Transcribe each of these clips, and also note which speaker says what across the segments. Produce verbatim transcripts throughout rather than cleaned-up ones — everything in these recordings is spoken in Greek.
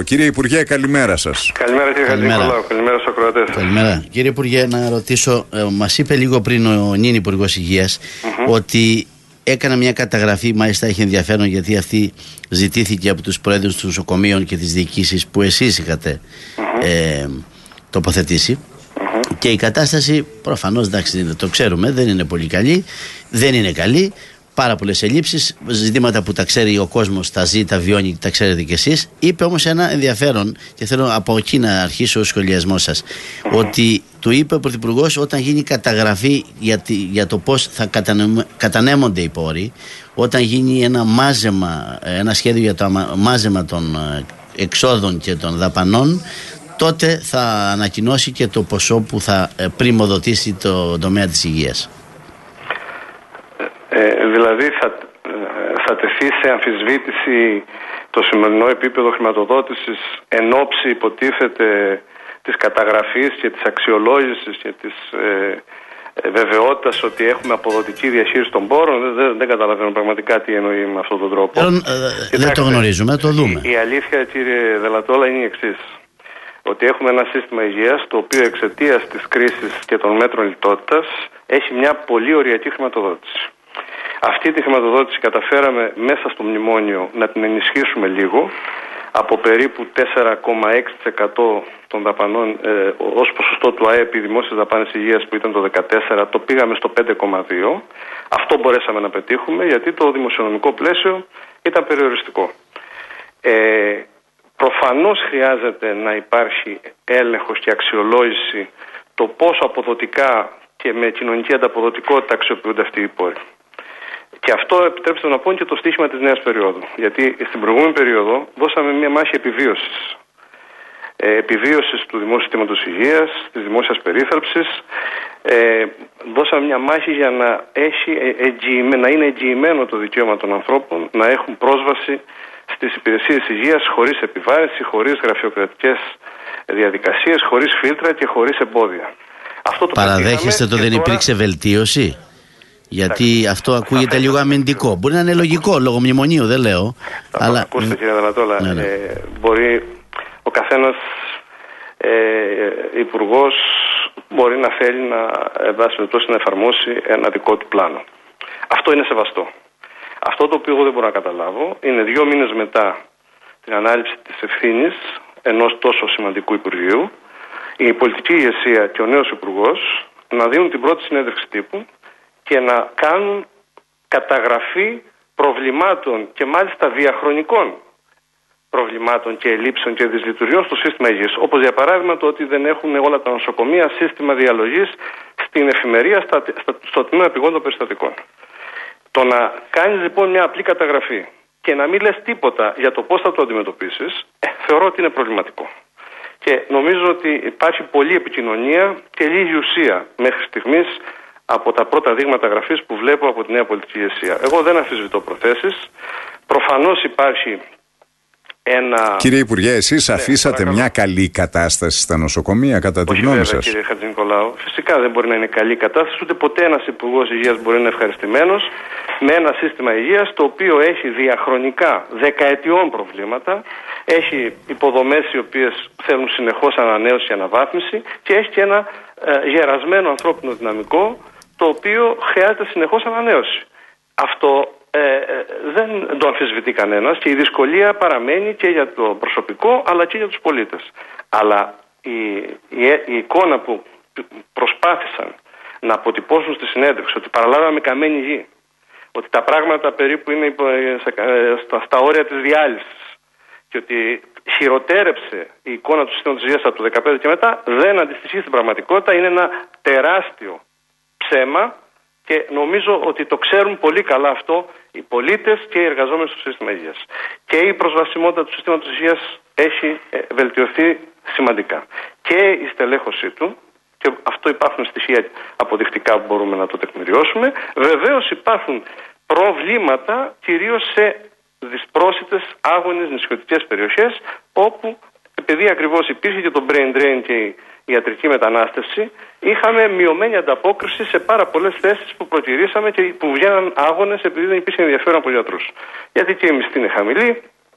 Speaker 1: Κύριε Υπουργέ, καλημέρα σας.
Speaker 2: Καλημέρα κύριε Χατζηνικολάου, καλημέρα στους ακροατές.
Speaker 3: Καλημέρα. Κύριε Υπουργέ, να ρωτήσω, ε, μας είπε λίγο πριν ο νυν Υπουργός Υγείας mm-hmm. ότι έκανα μια καταγραφή, μάλιστα έχει ενδιαφέρον γιατί αυτή ζητήθηκε από τους πρόεδρους των νοσοκομείων και τις διοικήσεις που εσείς είχατε mm-hmm. ε, τοποθετήσει mm-hmm. και η κατάσταση προφανώς, εντάξει, το ξέρουμε, δεν είναι πολύ καλή, δεν είναι καλή. Πάρα πολλές ελλείψεις, ζητήματα που τα ξέρει ο κόσμος, τα ζει, τα βιώνει, τα ξέρετε κι εσείς. Είπε όμως ένα ενδιαφέρον, και θέλω από εκεί να αρχίσω ο σχολιασμό σας, mm-hmm. ότι του είπε ο Πρωθυπουργός όταν γίνει καταγραφή για, τη, για το πώς θα κατανε, κατανέμονται οι πόροι, όταν γίνει ένα μάζεμα, ένα σχέδιο για το μάζεμα των εξόδων και των δαπανών, τότε θα ανακοινώσει και το ποσό που θα πριμοδοτήσει το τομέα της υγείας.
Speaker 2: Ε, δηλαδή θα, θα τεθεί σε αμφισβήτηση το σημερινό επίπεδο χρηματοδότησης εν ώψη, υποτίθεται, της καταγραφής και της αξιολόγησης και της ε, ε, βεβαιότητας ότι έχουμε αποδοτική διαχείριση των πόρων. Δεν, δεν, δεν καταλαβαίνω πραγματικά τι εννοεί με αυτόν τον τρόπο.
Speaker 3: Ε, ε, δεν το γνωρίζουμε, το δούμε.
Speaker 2: Η, η αλήθεια, κύριε Δελατόλα, είναι η εξής. Ότι έχουμε ένα σύστημα υγείας το οποίο εξαιτίας της κρίσης και των μέτρων λιτότητας έχει μια πολύ οριακή χρηματοδότηση. Αυτή τη χρηματοδότηση καταφέραμε μέσα στο μνημόνιο να την ενισχύσουμε λίγο, από περίπου τέσσερα κόμμα έξι τοις εκατό των δαπανών ε, ως ποσοστό του ΑΕΠ οι δημόσιες δαπάνες υγείας που ήταν το δεκατέσσερα, το πήγαμε στο πέντε κόμμα δύο. Αυτό μπορέσαμε να πετύχουμε γιατί το δημοσιονομικό πλαίσιο ήταν περιοριστικό. Ε, προφανώς χρειάζεται να υπάρχει έλεγχος και αξιολόγηση το πόσο αποδοτικά και με κοινωνική ανταποδοτικότητα αξιοποιούνται αυτοί οι πόροι. Και αυτό, επιτρέψτε να πω, είναι και το στίχημα της νέας περίοδου. Γιατί στην προηγούμενη περίοδο δώσαμε μια μάχη επιβίωσης. Ε, επιβίωσης του δημόσιου συστήματος υγείας, της δημόσιας περίθαλψης. Ε, δώσαμε μια μάχη για να, έχει εγγυημένο, να είναι εγγυημένο το δικαίωμα των ανθρώπων να έχουν πρόσβαση στις υπηρεσίες υγείας χωρίς επιβάρυνση, χωρίς γραφειοκρατικές διαδικασίες, χωρίς φίλτρα και χωρίς εμπόδια. Αυτό το
Speaker 3: παραδέχεστε το δεν τώρα... υπήρξε βελτίωση? Γιατί Εντάξει, αυτό ακούγεται θα, λίγο αμυντικό. Μπορεί να είναι λογικό, λόγω μνημονίου, δεν λέω.
Speaker 2: Θα αλλά... Ακούστε, κύριε Δανατόλα, ναι, ναι. Ε, μπορεί ο καθένας ε, υπουργός μπορεί να θέλει να, να εφαρμόσει ένα δικό του πλάνο. Αυτό είναι σεβαστό. Αυτό το οποίο εγώ δεν μπορώ να καταλάβω είναι δύο μήνες μετά την ανάληψη της ευθύνης ενός τόσο σημαντικού Υπουργείου, η πολιτική ηγεσία και ο νέος υπουργός να δίνουν την πρώτη συνέντευξη τύπου και να κάνουν καταγραφή προβλημάτων και μάλιστα διαχρονικών προβλημάτων και ελλείψεων και δυσλειτουργιών στο σύστημα υγείας. Όπως για παράδειγμα το ότι δεν έχουν όλα τα νοσοκομεία σύστημα διαλογής στην εφημερία στα, στα, στο τμήμα επιγόντων περιστατικών. Το να κάνεις λοιπόν μια απλή καταγραφή και να μην λες τίποτα για το πώς θα το αντιμετωπίσεις, ε, θεωρώ ότι είναι προβληματικό. Και νομίζω ότι υπάρχει πολλή επικοινωνία και λίγη ουσία μέχρι στιγμής από τα πρώτα δείγματα γραφής που βλέπω από τη νέα πολιτική ηγεσία. Εγώ δεν αμφισβητώ προθέσεις. Προφανώς υπάρχει ένα...
Speaker 1: Κύριε Υπουργέ, εσείς ναι, αφήσατε παρακαλώ. μια καλή κατάσταση στα νοσοκομεία, κατά τη γνώμη σας?
Speaker 2: Κύριε Χατζηνικολάου, φυσικά δεν μπορεί να είναι καλή κατάσταση, ούτε ποτέ ένας υπουργός υγείας μπορεί να είναι ευχαριστημένος με ένα σύστημα υγείας το οποίο έχει διαχρονικά δεκαετιών προβλήματα, έχει υποδομές οι οποίες θέλουν συνεχώς ανανέωση και αναβάθμιση και έχει και ένα ε, γερασμένο ανθρώπινο δυναμικό το οποίο χρειάζεται συνεχώς ανανέωση. Αυτό ε, ε, δεν το αμφισβητεί κανένας και η δυσκολία παραμένει και για το προσωπικό αλλά και για τους πολίτες. Αλλά η, η, η εικόνα που προσπάθησαν να αποτυπώσουν στη συνέντευξη ότι παραλάβαμε καμένη γη, ότι τα πράγματα περίπου είναι στα, στα όρια της διάλυσης και ότι χειροτέρεψε η εικόνα του συστήματος υγείας από το δύο χιλιάδες δεκαπέντε και μετά, δεν αντιστοιχεί στην πραγματικότητα. Είναι ένα τεράστιο ψέμα και νομίζω ότι το ξέρουν πολύ καλά αυτό οι πολίτες και οι εργαζόμενοι στο σύστημα υγείας. Και η προσβασιμότητα του συστήματος υγείας έχει βελτιωθεί σημαντικά. Και η στελέχωσή του, και αυτό υπάρχουν στοιχεία αποδεικτικά που μπορούμε να το τεκμηριώσουμε. Βεβαίως υπάρχουν προβλήματα κυρίως σε δυσπρόσιτες, άγονες, νησιωτικές περιοχές, όπου επειδή ακριβώς υπήρχε και το brain drain και η ιατρική μετανάστευση, είχαμε μειωμένη ανταπόκριση σε πάρα πολλές θέσεις που προτηρήσαμε και που βγαίναν άγονες επειδή δεν υπήρχε ενδιαφέρον από γιατρούς. Γιατί και η μισθή είναι χαμηλή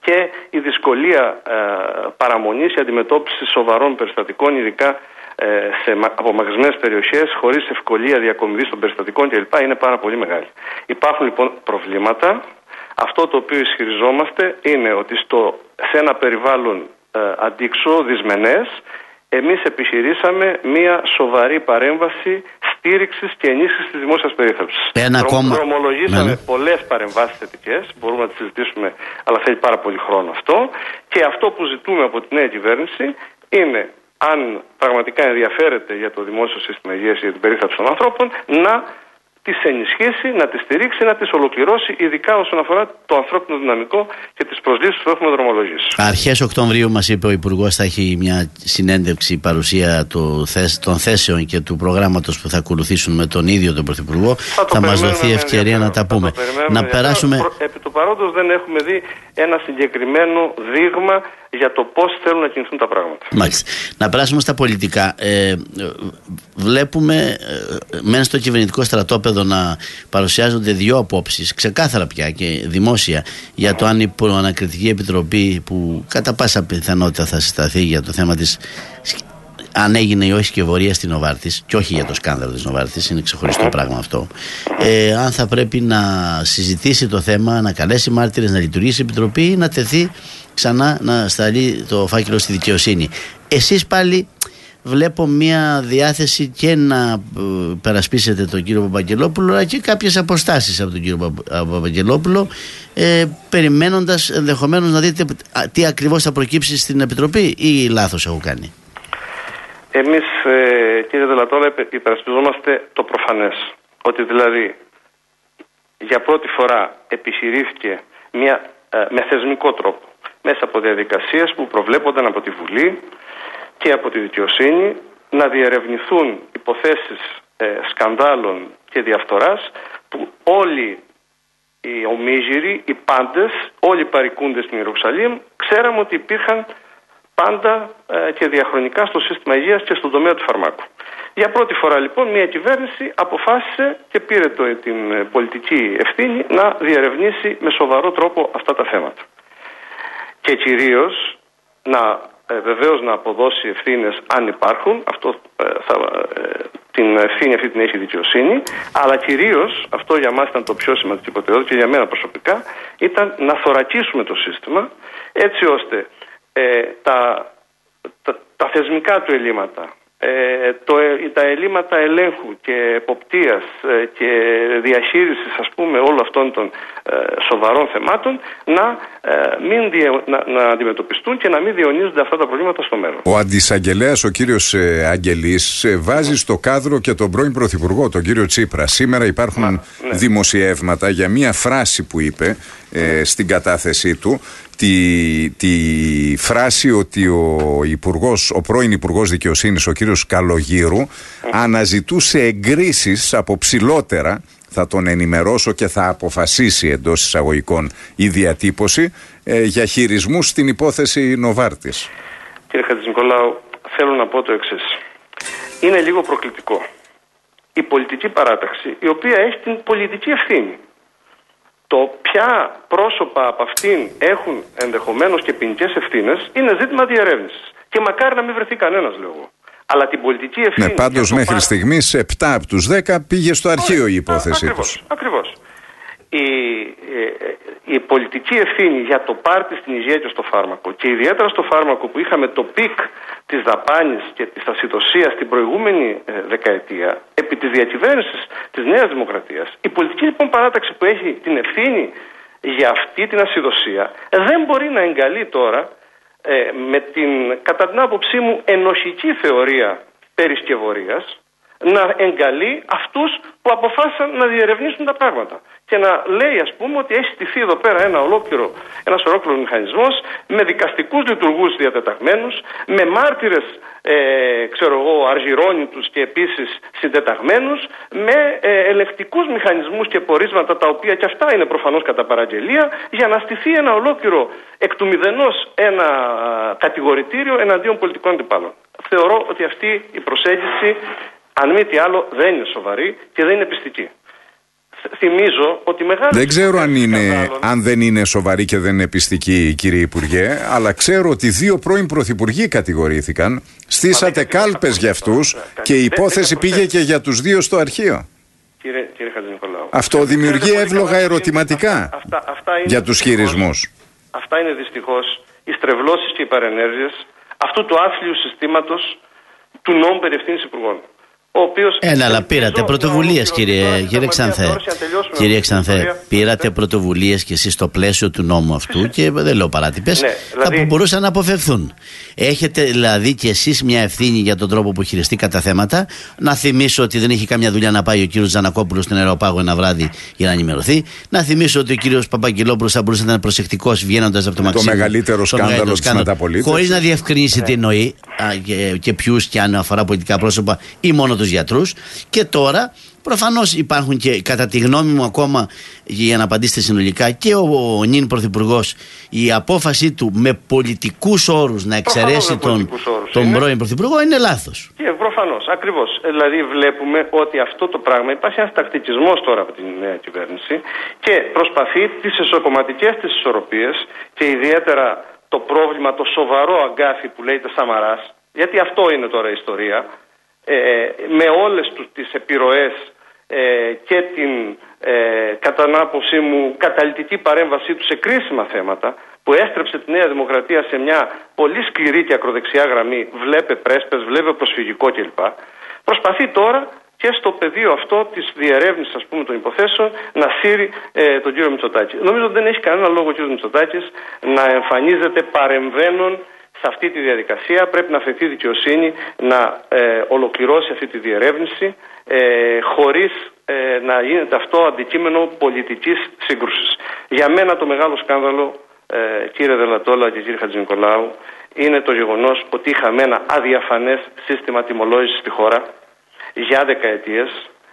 Speaker 2: και η δυσκολία ε, παραμονής ή αντιμετώπισης σοβαρών περιστατικών, ειδικά ε, σε απομακρυσμένες περιοχές, χωρίς ευκολία διακομιδής των περιστατικών κλπ. Είναι πάρα πολύ μεγάλη. Υπάρχουν λοιπόν προβλήματα. Αυτό το οποίο ισχυριζόμαστε είναι ότι στο, σε ένα περιβάλλον ε, αντίξω, δυσμενές, εμείς επιχειρήσαμε μια σοβαρή παρέμβαση στήριξης και ενίσχυσης της δημόσιας περίθαλψης.
Speaker 3: Ένα ακόμα.
Speaker 2: Δρομολογήσαμε
Speaker 3: ναι.
Speaker 2: πολλές παρεμβάσεις θετικές, μπορούμε να τις συζητήσουμε, αλλά θέλει πάρα πολύ χρόνο αυτό. Και αυτό που ζητούμε από τη νέα κυβέρνηση είναι, αν πραγματικά ενδιαφέρεται για το δημόσιο σύστημα υγείας και για την περίθαλψη των ανθρώπων, να τις ενισχύσει, να τις στηρίξει, να τις ολοκληρώσει, ειδικά όσον αφορά το ανθρώπινο δυναμικό και τις προσλήψεις που έχουμε δρομολογήσει.
Speaker 3: Αρχές Οκτωβρίου, μας είπε ο Υπουργός, θα έχει μια συνέντευξη παρουσία των θέσεων και του προγράμματος που θα ακολουθήσουν με τον ίδιο τον Πρωθυπουργό. Θα, θα μας δοθεί ευκαιρία να τα πούμε. Να περάσουμε.
Speaker 2: Επί του παρόντος δεν έχουμε δει ένα συγκεκριμένο δείγμα για το πώς θέλουν να κινηθούν τα πράγματα.
Speaker 3: Μάλιστα. Να περάσουμε στα πολιτικά. Ε, βλέπουμε ε, μεν στο κυβερνητικό στρατόπεδο να παρουσιάζονται δύο απόψεις, ξεκάθαρα πια και δημόσια, για το αν η Προανακριτική Επιτροπή, που κατά πάσα πιθανότητα θα συσταθεί για το θέμα της, αν έγινε ή όχι σκευωρία στην Νοβάρτης, και όχι για το σκάνδαλο της Νοβάρτης, είναι ξεχωριστό πράγμα αυτό. Ε, αν θα πρέπει να συζητήσει το θέμα, να καλέσει μάρτυρες, να λειτουργήσει η Επιτροπή ή να τεθεί ξανά να σταλεί το φάκελο στη δικαιοσύνη. Εσείς πάλι βλέπω μια διάθεση και να περασπίσετε τον κύριο Παπαγγελόπουλο, αλλά και κάποιες αποστάσεις από τον κύριο Παπαγγελόπουλο, ε, περιμένοντας ενδεχομένως να δείτε τι ακριβώς θα προκύψει στην Επιτροπή, ή λάθος έχω κάνει?
Speaker 2: Εμείς, ε, κύριε Δελατόλα, υπερασπιζόμαστε το προφανές. Ότι δηλαδή για πρώτη φορά επιχειρήθηκε μια, ε, με θεσμικό τρόπο, μέσα από διαδικασίες που προβλέπονταν από τη Βουλή και από τη δικαιοσύνη, να διερευνηθούν υποθέσεις ε, σκανδάλων και διαφθοράς που όλοι οι ομίγυροι, οι πάντες, όλοι οι παρικούντες στην Ιερουσαλήμ ξέραμε ότι υπήρχαν πάντα ε, και διαχρονικά στο σύστημα υγείας και στον τομέα του φαρμάκου. Για πρώτη φορά λοιπόν μια κυβέρνηση αποφάσισε και πήρε το, την πολιτική ευθύνη να διερευνήσει με σοβαρό τρόπο αυτά τα θέματα. Και κυρίως να ε, βεβαίως να αποδώσει ευθύνες αν υπάρχουν, αυτό, ε, θα, ε, την ευθύνη αυτή την έχει η δικαιοσύνη, αλλά κυρίως, αυτό για μας ήταν το πιο σημαντικό προτεραιότητα και για μένα προσωπικά, ήταν να θωρακίσουμε το σύστημα έτσι ώστε Ε, τα, τα, τα θεσμικά του ελλείμματα, ε, το, τα ελλείμματα ελέγχου και εποπτείας ε, και διαχείρισης, ας πούμε, όλων αυτών των ε, σοβαρών θεμάτων να, ε, μην διε, να, να αντιμετωπιστούν και να μην διαιωνίζονται αυτά τα προβλήματα στο μέλλον. Ο
Speaker 1: αντισαγγελέας, ο κύριος ε, Αγγελής, ε, βάζει στο κάδρο και τον πρώην Πρωθυπουργό, τον κύριο Τσίπρα. Σήμερα υπάρχουν Μα, ναι. δημοσιεύματα για μία φράση που είπε ε, στην κατάθεσή του. Τη, τη φράση ότι ο, υπουργός, ο πρώην Υπουργός Δικαιοσύνης, ο κύριος Καλογύρου, mm. αναζητούσε εγκρίσεις από ψηλότερα, θα τον ενημερώσω και θα αποφασίσει εντός εισαγωγικών η διατύπωση, ε, για χειρισμούς στην υπόθεση Νοβάρτης.
Speaker 2: Κύριε Χατζηνικολάου, θέλω να πω το εξής. Είναι λίγο προκλητικό. Η πολιτική παράταξη, η οποία έχει την πολιτική ευθύνη, το ποια πρόσωπα από αυτήν έχουν ενδεχομένως και ποινικές ευθύνες είναι ζήτημα διερεύνησης. Και μακάρι να μην βρεθεί κανένας, λέω εγώ. Αλλά την πολιτική ευθύνη.
Speaker 1: Ναι, πάντως μέχρι πάρ... στιγμής επτά από τους δέκα πήγε στο αρχείο η υπόθεση.
Speaker 2: Ακριβώς. Ακριβώς. Η, η, η πολιτική ευθύνη για το πάρτι στην υγεία και στο φάρμακο, και ιδιαίτερα στο φάρμακο που είχαμε το πικ της δαπάνης και της ασυδοσίας την προηγούμενη ε, δεκαετία, επί της διακυβέρνησης της Νέας Δημοκρατίας, η πολιτική λοιπόν παράταξη που έχει την ευθύνη για αυτή την ασυδοσία δεν μπορεί να εγκαλεί τώρα ε, με την, κατά την άποψή μου, ενοχική θεωρία περί σκευωρίας, να εγκαλεί αυτούς που αποφάσισαν να διερευνήσουν τα πράγματα. Και να λέει, ας πούμε, ότι έχει στηθεί εδώ πέρα ένα ολόκληρο, ένας ολόκληρος μηχανισμός με δικαστικούς λειτουργούς διατεταγμένους, με μάρτυρες, ε, ξέρω εγώ, αργυρώνητους και επίσης συντεταγμένους, με ε, ελεκτικούς μηχανισμούς και πορίσματα, τα οποία και αυτά είναι προφανώς κατά παραγγελία, για να στηθεί ένα ολόκληρο εκ του μηδενός ένα κατηγορητήριο εναντίον πολιτικών αντιπάλων. Θεωρώ ότι αυτή η προσέγγιση, αν μη τι άλλο, δεν είναι σοβαρή και δεν είναι πιστική. θυμίζω ότι μεγάλη.
Speaker 1: Δεν ξέρω αν, είναι,
Speaker 2: σκανδάλων...
Speaker 1: αν δεν είναι σοβαρή και δεν είναι πιστική, κύριε Υπουργέ, αλλά ξέρω ότι δύο πρώην πρωθυπουργοί κατηγορήθηκαν. Στήσατε κάλπες για αυτούς και η υπόθεση πήγε και για τους δύο στο αρχείο.
Speaker 2: Κύριε, κύριε Χατζηνικολάου.
Speaker 1: Αυτό δημιουργεί εύλογα ερωτηματικά
Speaker 2: αυτά, αυτά, αυτά
Speaker 1: για τους χειρισμούς.
Speaker 2: Αυτά είναι δυστυχώς οι στρεβλώσεις και οι παρενέργειες αυτού του άθλιου συστήματος του νόμου περί ευθύνης υπουργών.
Speaker 3: Έλα, αλλά πήρατε πρωτοβουλίες, κύριε, κύριε Ξανθέ. Κύριε Ξανθέ, πήρατε πρωτοβουλίες και εσείς στο πλαίσιο του νόμου αυτού και δεν λέω παράτυπες, ναι, δηλαδή... θα μπορούσαν να αποφευθούν. Έχετε δηλαδή και εσείς μια ευθύνη για τον τρόπο που χειριστεί τα θέματα. Να θυμίσω ότι δεν είχε καμιά δουλειά να πάει ο κύριος Τζανακόπουλος στην Αεροπάγο ένα βράδυ για να ενημερωθεί. Να θυμίσω ότι ο κύριος Παπαγγελόπουλος θα μπορούσε να ήταν προσεκτικός βγαίνοντας από το Μαξίμου.
Speaker 1: Το μεγαλύτερο σκάνδαλο της μεταπολίτευσης. Χωρίς
Speaker 3: να διευκρινίσει τι εννοεί και, και ποιους και αν αφορά πολιτικά πρόσωπα ή μόνο τους γιατρούς. Και τώρα προφανώς υπάρχουν και κατά τη γνώμη μου ακόμα, για να απαντήσετε συνολικά, και ο, ο νυν πρωθυπουργός, η απόφαση του με πολιτικούς όρους να εξαιρέσει τον, τον πρώην πρωθυπουργό είναι λάθος. Και
Speaker 2: προφανώς, ακριβώς. Δηλαδή βλέπουμε ότι αυτό το πράγμα υπάρχει ένας τακτικισμός τώρα από την νέα κυβέρνηση και προσπαθεί τις εσωκομματικές της ισορροπίες και ιδιαίτερα το πρόβλημα, το σοβαρό αγκάθι που λέγεται Σαμαράς, γιατί αυτό είναι τώρα η ιστορία. Ε, με όλες τους τις επιρροές ε, και την ε, κατά την άποψή μου καταλυτική παρέμβασή του σε κρίσιμα θέματα που έστρεψε τη Νέα Δημοκρατία σε μια πολύ σκληρή και ακροδεξιά γραμμή, βλέπε πρέσπες, βλέπε προσφυγικό κλπ. Προσπαθεί τώρα και στο πεδίο αυτό της διερεύνησης, ας πούμε, των υποθέσεων να σύρει ε, τον κύριο Μητσοτάκη. Νομίζω ότι δεν έχει κανένα λόγο ο κύριος Μητσοτάκης να εμφανίζεται παρεμβαίνον σε αυτή τη διαδικασία. Πρέπει να φεθεί δικαιοσύνη να ε, ολοκληρώσει αυτή τη διερεύνηση ε, χωρίς ε, να γίνεται αυτό αντικείμενο πολιτικής σύγκρουσης. Για μένα το μεγάλο σκάνδαλο, ε, κύριε Δελατόλα και κύριε Χατζηνικολάου, είναι το γεγονός ότι είχαμε ένα αδιαφανές σύστημα τιμολόγησης στη χώρα για δεκαετίες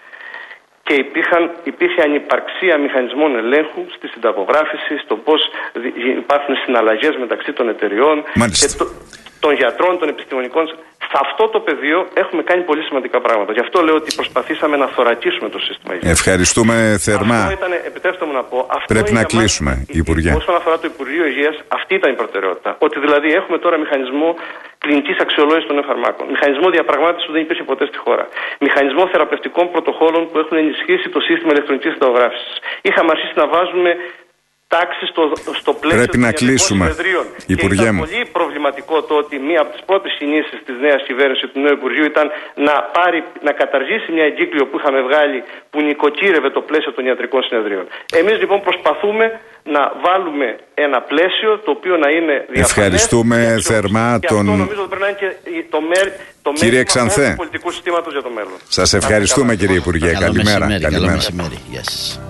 Speaker 2: και υπήρχαν, υπήρχε ανυπαρξία μηχανισμών ελέγχου στη συνταγογράφηση, στο πώς υπάρχουν συναλλαγές μεταξύ των εταιριών και το, των γιατρών, των επιστημονικών. Σε αυτό το πεδίο έχουμε κάνει πολύ σημαντικά πράγματα. Γι' αυτό λέω ότι προσπαθήσαμε να θωρακίσουμε το σύστημα υγείας.
Speaker 1: Ευχαριστούμε θερμά.
Speaker 2: Αυτό ήταν, επιτρέψτε μου να πω, αυτό
Speaker 1: πρέπει να κλείσουμε, μας, Υπουργέ.
Speaker 2: Όσον αφορά το Υπουργείο Υγείας, αυτή ήταν η προτεραιότητα. Ότι δηλαδή έχουμε τώρα μηχανισμό κλινικής αξιολόγησης των νέων φαρμάκων. Μηχανισμό διαπραγμάτευσης που δεν υπήρχε ποτέ στη χώρα. Μηχανισμό θεραπευτικών πρωτοχόλων που έχουν ενισχύσει το σύστημα ηλεκτρονικής συνταγογράφησης. Είχαμε αρχίσει να βάζουμε τάξη στο, στο πλαίσιο
Speaker 1: πρέπει
Speaker 2: των
Speaker 1: να κλείσουμε, Υπουργέ μου.
Speaker 2: Ήταν πολύ προβληματικό το ότι μία από τις πρώτες κινήσεις της νέας κυβέρνησης του νέου Υπουργείου ήταν να, πάρει, να καταργήσει μια εγκύκλιο που είχαμε βγάλει που νοικοκύρευε το πλαίσιο των ιατρικών συνεδρίων. Εμείς λοιπόν προσπαθούμε να βάλουμε ένα πλαίσιο το οποίο να είναι διαφανές.
Speaker 1: Ευχαριστούμε θερμά
Speaker 2: και
Speaker 1: τον...
Speaker 2: αυτό νομίζω ότι πρέπει να είναι και το, μέρ, το
Speaker 1: μέρη
Speaker 2: του πολιτικού συστήματος για το μέλλον.
Speaker 1: Σας ευχαριστούμε, κύριε Υπουργέ.
Speaker 3: Καλό
Speaker 1: Καλημέρα.
Speaker 3: Μεσημέρι,
Speaker 1: Καλημέρα.
Speaker 3: καλό μεσημέρι. Γεια σας.